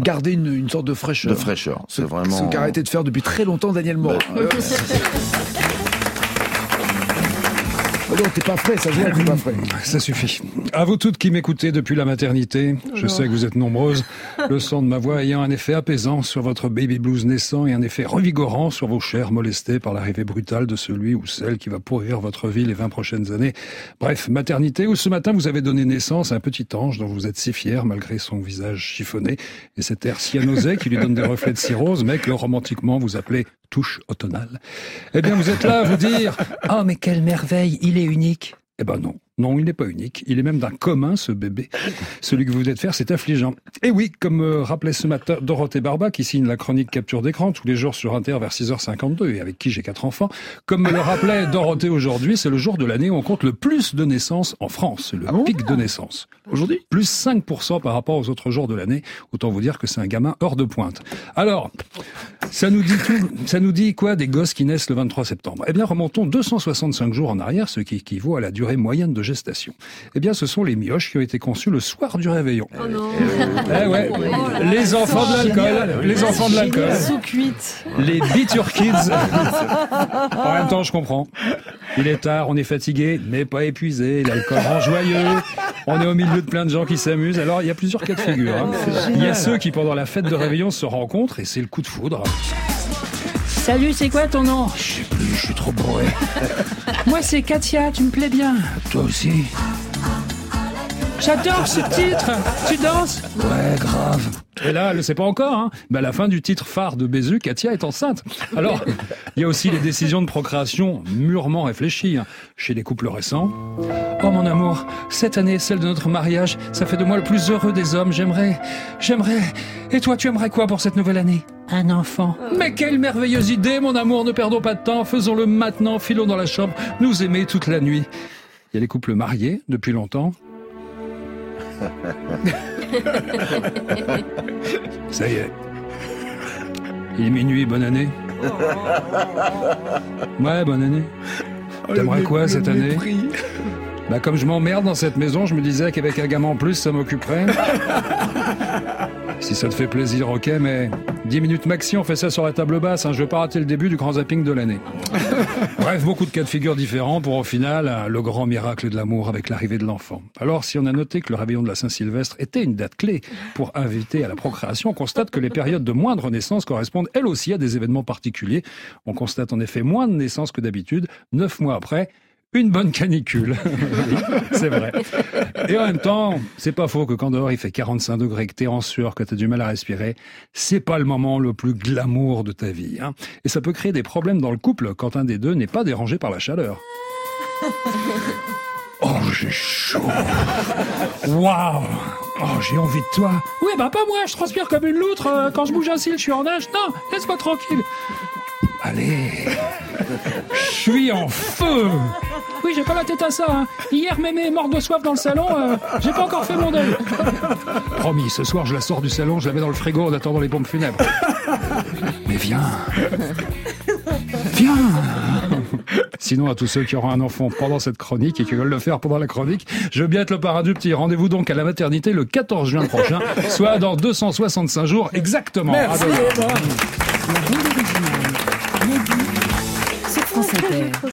garder une sorte de fraîcheur. De fraîcheur, c'est vraiment... Ce qu'a arrêté de faire depuis très longtemps Daniel Morin. Non, t'es pas frais, ça se voit, t'es pas frais. Ça suffit. À vous toutes qui m'écoutez depuis la maternité, je sais que vous êtes nombreuses, le son de ma voix ayant un effet apaisant sur votre baby blues naissant et un effet revigorant sur vos chairs molestées par l'arrivée brutale de celui ou celle qui va pourrir votre vie les 20 prochaines années. Bref, maternité où ce matin vous avez donné naissance à un petit ange dont vous êtes si fier malgré son visage chiffonné et cet air cyanosé qui lui donne des reflets de cirrhose, mais que romantiquement vous appelez touche automnale. Eh bien, vous êtes là à vous dire « Ah, mais quelle merveille, il est unique !» Eh ben non. Non, il n'est pas unique. Il est même d'un commun, ce bébé. Celui que vous venez de faire, c'est affligeant. Et oui, comme rappelait ce matin Dorothée Barba, qui signe la chronique capture d'écran tous les jours sur Inter vers 6h52 et avec qui j'ai 4 enfants, comme me le rappelait Dorothée aujourd'hui, c'est le jour de l'année où on compte le plus de naissances en France. C'est le pic de naissance. Aujourd'hui, plus 5% par rapport aux autres jours de l'année. Autant vous dire que c'est un gamin hors de pointe. Alors, ça nous dit tout. Ça nous dit quoi des gosses qui naissent le 23 septembre? Eh bien, remontons 265 jours en arrière, ce qui équivaut à la durée moyenne de gestation. Eh bien, ce sont les mioches qui ont été conçus le soir du réveillon. Oh non. Eh ouais, les enfants de l'alcool, les enfants de l'alcool. Sous-cuite. Les Biture Kids. En même temps, je comprends. Il est tard, on est fatigué, mais pas épuisé. L'alcool rend joyeux. On est au milieu de plein de gens qui s'amusent. Alors, il y a plusieurs cas de figure. Hein. Il y a ceux qui, pendant la fête de réveillon, se rencontrent et c'est le coup de foudre. Salut, c'est quoi ton nom? Je sais plus, je suis trop bourré. Moi, c'est Katia, tu me plais bien. Toi aussi? J'adore ce titre. Tu danses? Ouais, grave. Et là, elle le sait pas encore, hein. Mais à la fin du titre phare de Bézu, Katia est enceinte. Alors, il y a aussi les décisions de procréation mûrement réfléchies, hein, chez les couples récents. Oh mon amour, cette année, celle de notre mariage, ça fait de moi le plus heureux des hommes. J'aimerais. Et toi, tu aimerais quoi pour cette nouvelle année? Un enfant. Mais quelle merveilleuse idée, mon amour, ne perdons pas de temps, faisons-le maintenant, filons dans la chambre, nous aimer toute la nuit. Il y a les couples mariés, depuis longtemps. Ça y est. Il est minuit, bonne année. Ouais, bonne année. T'aimerais quoi cette année? Bah comme je m'emmerde dans cette maison, je me disais qu'avec un gamin en plus, ça m'occuperait. Si ça te fait plaisir, ok, mais 10 minutes maxi, on fait ça sur la table basse, hein. Je veux pas rater le début du grand zapping de l'année. Bref, beaucoup de cas de figure différents pour au final le grand miracle de l'amour avec l'arrivée de l'enfant. Alors, si on a noté que le réveillon de la Saint-Sylvestre était une date clé pour inviter à la procréation, on constate que les périodes de moindre naissance correspondent elles aussi à des événements particuliers. On constate en effet moins de naissances que d'habitude. 9 mois après, une bonne canicule. Oui, c'est vrai. Et en même temps, c'est pas faux que quand dehors il fait 45 degrés, que t'es en sueur, que t'as du mal à respirer, c'est pas le moment le plus glamour de ta vie, hein. Et ça peut créer des problèmes dans le couple quand un des deux n'est pas dérangé par la chaleur. Oh, j'ai chaud. Waouh. Oh, j'ai envie de toi. Oui, bah pas moi, je transpire comme une loutre. Quand je bouge un cil, je suis en nage. Non, laisse-moi tranquille. Allez, je suis en feu. Oui, j'ai pas la tête à ça, hein. Hier, mémé est morte de soif dans le salon, j'ai pas encore fait mon deuil. Promis, ce soir, je la sors du salon, je la mets dans le frigo en attendant les pompes funèbres. Mais viens. Viens. Sinon, à tous ceux qui auront un enfant pendant cette chronique et qui veulent le faire pendant la chronique, je veux bien être le parrain du petit. Rendez-vous donc à la maternité le 14 juin prochain, soit dans 265 jours exactement. Merci. Sur France Inter.